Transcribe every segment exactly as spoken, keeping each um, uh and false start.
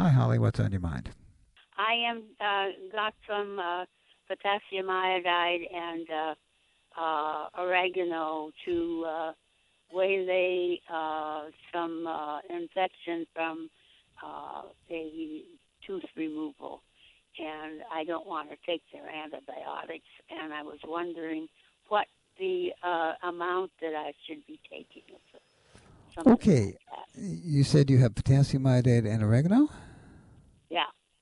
Hi, Holly. What's on your mind? I am uh, got some uh, potassium iodide and uh, uh, oregano to uh, waylay uh, some uh, infection from uh, a tooth removal, and I don't want to take their antibiotics. And I was wondering what the uh, amount that I should be taking of it, something Okay. like that. You said you have potassium iodide and oregano? Yeah.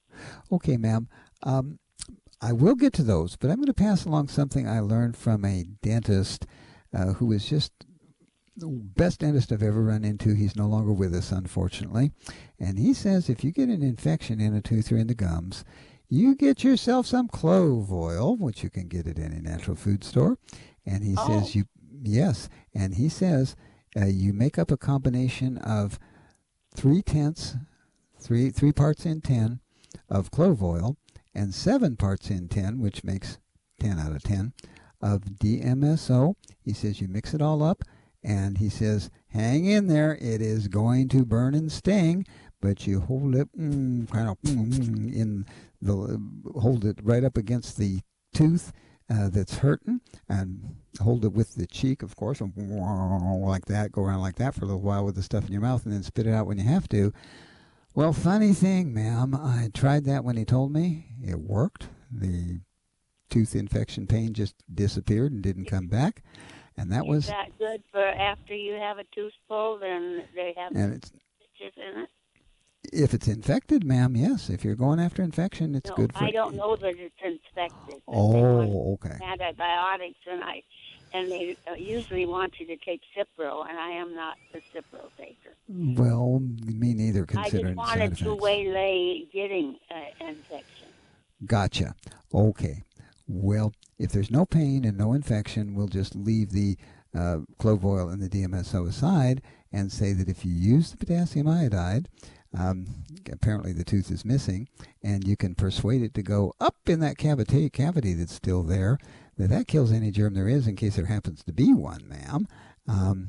Okay, ma'am. Um, I will get to those, but I'm going to pass along something I learned from a dentist uh, who is just the best dentist I've ever run into. He's no longer with us, unfortunately. And he says if you get an infection in a tooth or in the gums, you get yourself some clove oil, which you can get at any natural food store. And he Oh. says you, yes, and he says uh, you make up a combination of three tenths, three three parts in ten of clove oil, and seven parts in ten, which makes ten out of ten, of D M S O. He says you mix it all up, and he says, hang in there. It is going to burn and sting, but you hold it mm, kind of mm, mm, in the hold it right up against the tooth uh, that's hurting, and hold it with the cheek, of course, and like that. Go around like that for a little while with the stuff in your mouth, and then spit it out when you have to. Well, funny thing, ma'am, I tried that when he told me. It worked. The tooth infection pain just disappeared and didn't come back. And that Is was, that good for after you have a tooth pulled and they have and it's, stitches in it? if it's infected, ma'am, yes. If you're going after infection, it's No, good for. I don't know that it's infected. That they want Oh, okay. antibiotics, and I, and they uh, usually want you to take Cipro, and I am not a Cipro taker. Well, me neither, I considering just the side wanted to effects. waylay getting uh, infection. Gotcha. Okay. Well, if there's no pain and no infection, we'll just leave the uh, clove oil and the D M S O aside and say that if you use the potassium iodide, um, apparently the tooth is missing, and you can persuade it to go up in that cavity, cavity that's still there, that that kills any germ there is in case there happens to be one, ma'am. Um,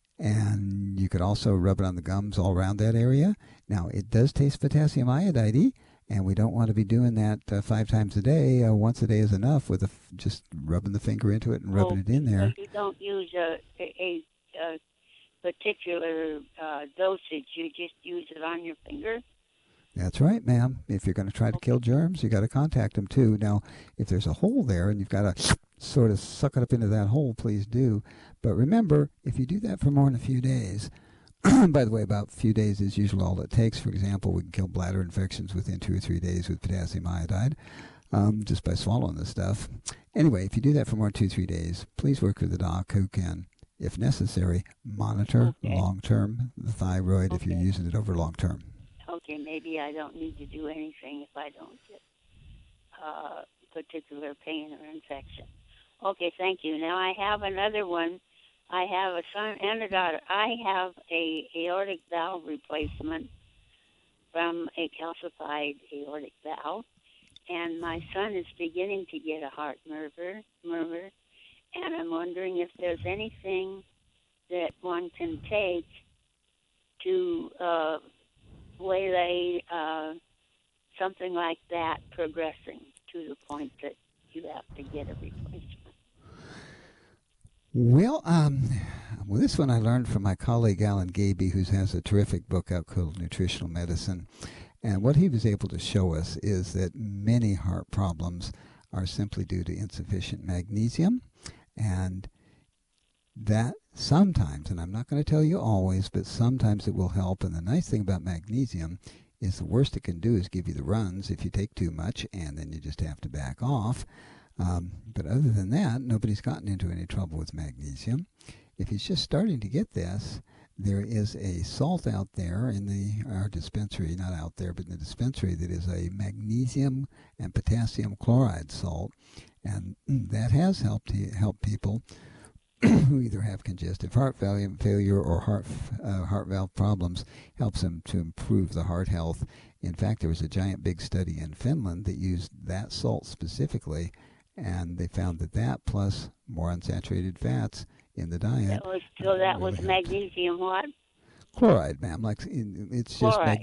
and you could also rub it on the gums all around that area. Now, it does taste potassium iodide-y, and we don't want to be doing that uh, five times a day. Uh, once a day is enough with a f- just rubbing the finger into it and rubbing Oh, it in so there. you don't use a, a, a particular uh, dosage. You just use it on your finger? That's right, ma'am. If you're going to try to kill germs, you got to contact them too. Now, if there's a hole there and you've got to sort of suck it up into that hole, please do. But remember, if you do that for more than a few days, by the way, about a few days is usually all it takes. For example, we can kill bladder infections within two or three days with potassium iodide, um, just by swallowing the stuff. Anyway, if you do that for more than two, three days, please work with a doc who can, if necessary, monitor Okay. long-term the thyroid if you're Okay. using it over long-term. Okay, maybe I don't need to do anything if I don't get uh, particular pain or infection. Okay, thank you. Now I have another one. I have a son and a daughter. I have a aortic valve replacement from a calcified aortic valve, and my son is beginning to get a heart murmur, murmur, and I'm wondering if there's anything that one can take to uh, waylay uh, something like that progressing to the point that you have to get a replacement. Well, um, well, this one I learned from my colleague Alan Gaby, who has a terrific book out called Nutritional Medicine. And what he was able to show us is that many heart problems are simply due to insufficient magnesium. And that sometimes, and I'm not going to tell you always, but sometimes it will help. And the nice thing about magnesium is the worst it can do is give you the runs if you take too much, and then you just have to back off. Um, but other than that, nobody's gotten into any trouble with magnesium. If he's just starting to get this, there is a salt out there in the our dispensary, not out there, but in the dispensary, that is a magnesium and potassium chloride salt, and that has helped help people who either have congestive heart failure or heart uh, heart valve problems. Helps them to improve the heart health. In fact, there was a giant big study in Finland that used that salt specifically, and they found that that plus more unsaturated fats in the diet. That was, so that really was helped. magnesium what? Chloride, ma'am. Like it's just Chloride. magne-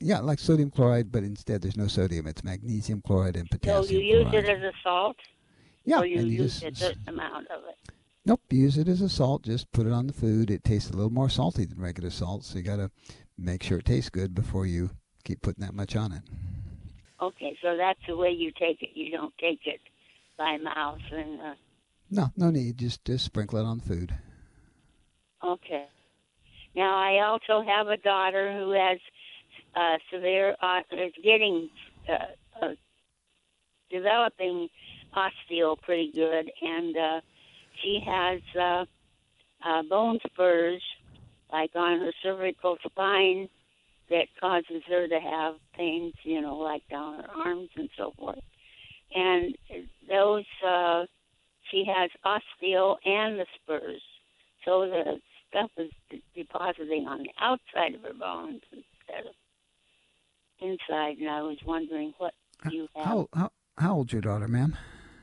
Yeah, like sodium chloride, but instead there's no sodium. It's magnesium chloride and So you potassium use chloride. it as a salt, Yeah, or you and you use just a certain amount of it? nope, use it as a salt. Just put it on the food. It tastes a little more salty than regular salt, so you got to make sure it tastes good before you keep putting that much on it. Okay, so that's the way you take it. You don't take it by mouth and. Uh, No, no need. Just just sprinkle it on the food. okay. Now I also have a daughter who has uh, severe, uh, is getting, uh, uh, developing osteo pretty good, and uh, she has uh, uh, bone spurs, like on her cervical spine, that causes her to have pains, you know, like down her arms and so forth. And those, uh, she has osteo and the spurs. So the stuff is d- depositing on the outside of her bones instead of inside. And I was wondering what you have. How how how old's your daughter, ma'am?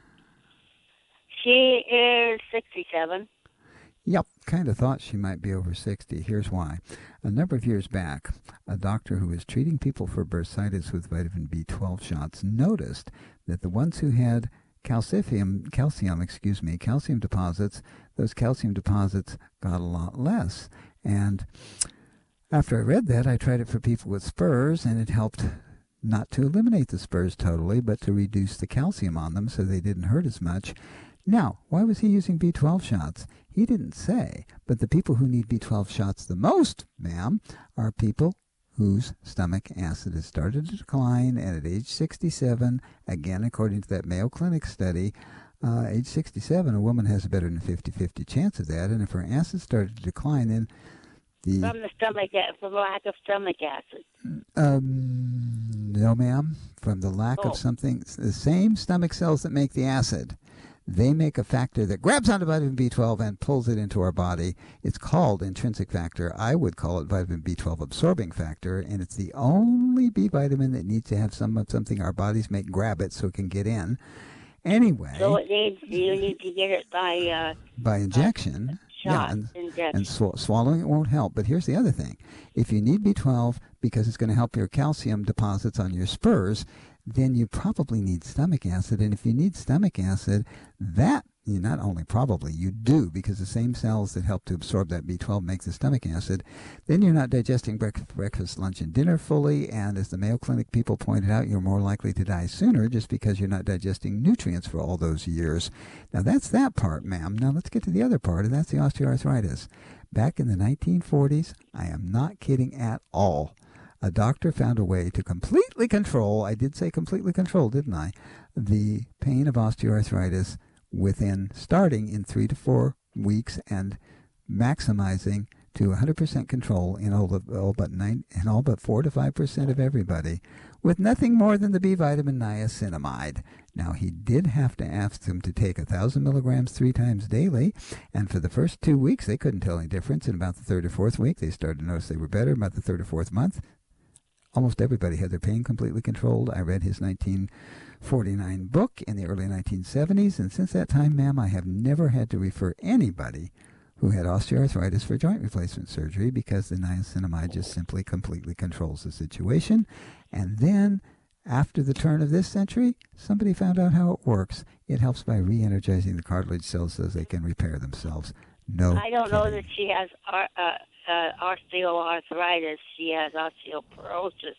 She is sixty-seven. Yep, kind of thought she might be over sixty. Here's why. A number of years back, a doctor who was treating people for bursitis with vitamin B twelve shots noticed that the ones who had calcium, calcium, excuse me, calcium deposits, those calcium deposits got a lot less. And after I read that, I tried it for people with spurs, and it helped not to eliminate the spurs totally, but to reduce the calcium on them so they didn't hurt as much. Now, why was he using B twelve shots? He didn't say, but the people who need B twelve shots the most, ma'am, are people whose stomach acid has started to decline, and at age sixty-seven, again, according to that Mayo Clinic study, uh, age sixty-seven, a woman has a better than fifty-fifty chance of that, and if her acid started to decline, then the... From the stomach, from lack of stomach acid. Um, no, ma'am, from the lack Oh. of something, the same stomach cells that make the acid, they make a factor that grabs onto vitamin B twelve and pulls it into our body. It's called intrinsic factor. I would call it vitamin B twelve absorbing factor, and it's the only B vitamin that needs to have some something our bodies make grab it so it can get in. Anyway, So it needs, you need to get it by uh, by injection. shot, yeah, and, injection. and sw- swallowing it won't help. But here's the other thing. If you need B twelve because it's going to help your calcium deposits on your spurs, then you probably need stomach acid. And if you need stomach acid, that, you not only probably, you do, because the same cells that help to absorb that B twelve make the stomach acid. Then you're not digesting breakfast, breakfast, lunch, and dinner fully. And as the Mayo Clinic people pointed out, you're more likely to die sooner just because you're not digesting nutrients for all those years. Now, that's that part, ma'am. Now, let's get to the other part, and that's the osteoarthritis. Back in the nineteen forties, I am not kidding at all, a doctor found a way to completely control, I did say completely control, didn't I, the pain of osteoarthritis within starting in three to four weeks and maximizing to one hundred percent control in all, of, all but nine, in all but four to five percent of everybody with nothing more than the B vitamin niacinamide. Now, he did have to ask them to take one thousand milligrams three times daily, and for the first two weeks, they couldn't tell any difference. In about the third or fourth week, they started to notice they were better. About the third or fourth month, almost everybody had their pain completely controlled. I read his nineteen forty-nine book in the early nineteen seventies, and since that time, ma'am, I have never had to refer anybody who had osteoarthritis for joint replacement surgery because the niacinamide just simply completely controls the situation. And then, after the turn of this century, somebody found out how it works. It helps by re-energizing the cartilage cells so they can repair themselves. No I don't kidding. know that she has ar- uh, uh, osteoarthritis. She has osteoporosis.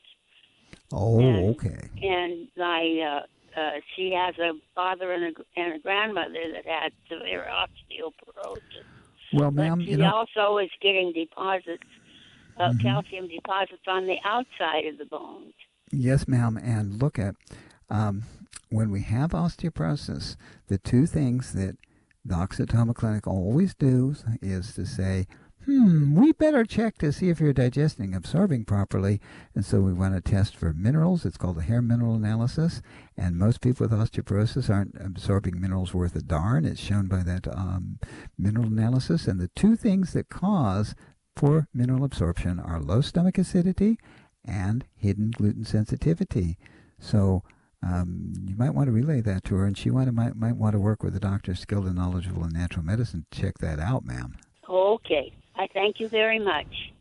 Oh, and, okay. And my, uh, uh, she has a father and a, and a grandmother that had severe osteoporosis. Well, But ma'am, she you know, also is getting deposits, uh, Mhm. calcium deposits on the outside of the bones. yes, ma'am, and look at, um, when we have osteoporosis, the two things that the Oxytoma Clinic always do is to say, hmm, we better check to see if you're digesting, absorbing properly. And so we want to test for minerals. It's called a hair mineral analysis. And most people with osteoporosis aren't absorbing minerals worth a darn. It's shown by that um, mineral analysis. And the two things that cause poor mineral absorption are low stomach acidity and hidden gluten sensitivity. So um, you might want to relay that to her, and she might, might, might want to work with a doctor skilled and knowledgeable in natural medicine to check that out, ma'am. Okay. I thank you very much.